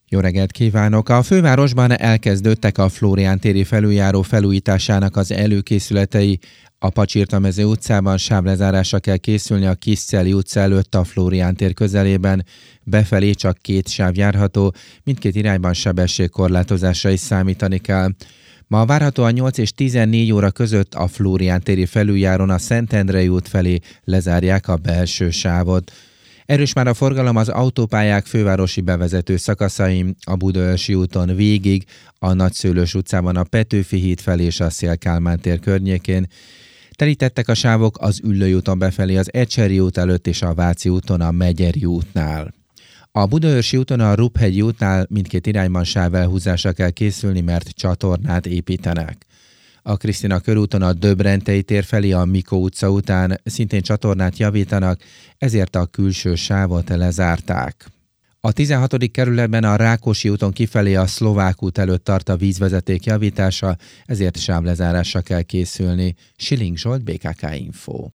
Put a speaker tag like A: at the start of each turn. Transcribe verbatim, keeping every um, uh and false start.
A: Jó reggelt kívánok! A fővárosban elkezdődtek a Flórián téri felüljáró felújításának az előkészületei. A Pacsirtamező utcában sávlezárásra kell készülni a Kiszceli utca előtt a Flórián tér közelében. Befelé csak két sáv járható, mindkét irányban sebességkorlátozásra is számítani kell. Ma várhatóan nyolc és tizennégy óra között a Flórián téri felüljáron a Szentendrei út felé lezárják a belső sávot. Erős már a forgalom az autópályák fővárosi bevezető szakaszain, a Budaörsi úton végig, a Nagyszőlős utcában a Petőfi híd felé és a Széll-Kálmán tér környékén. Telítettek a sávok az Üllői úton befelé az Ecseri út előtt és a Váci úton a Megyeri útnál. A Budaörsi úton a Ruphegyi útnál mindkét irányban sávelhúzásra kell készülni, mert csatornát építenek. A Krisztina körúton a Döbrentei tér felé a Mikó utca után szintén csatornát javítanak, ezért a külső sávot lezárták. A tizenhatodik kerületben a Rákosi úton kifelé a Szlovák út előtt tart a vízvezeték javítása, ezért sávlezárásra kell készülni. Siling Zsolt, bé ká ká Info.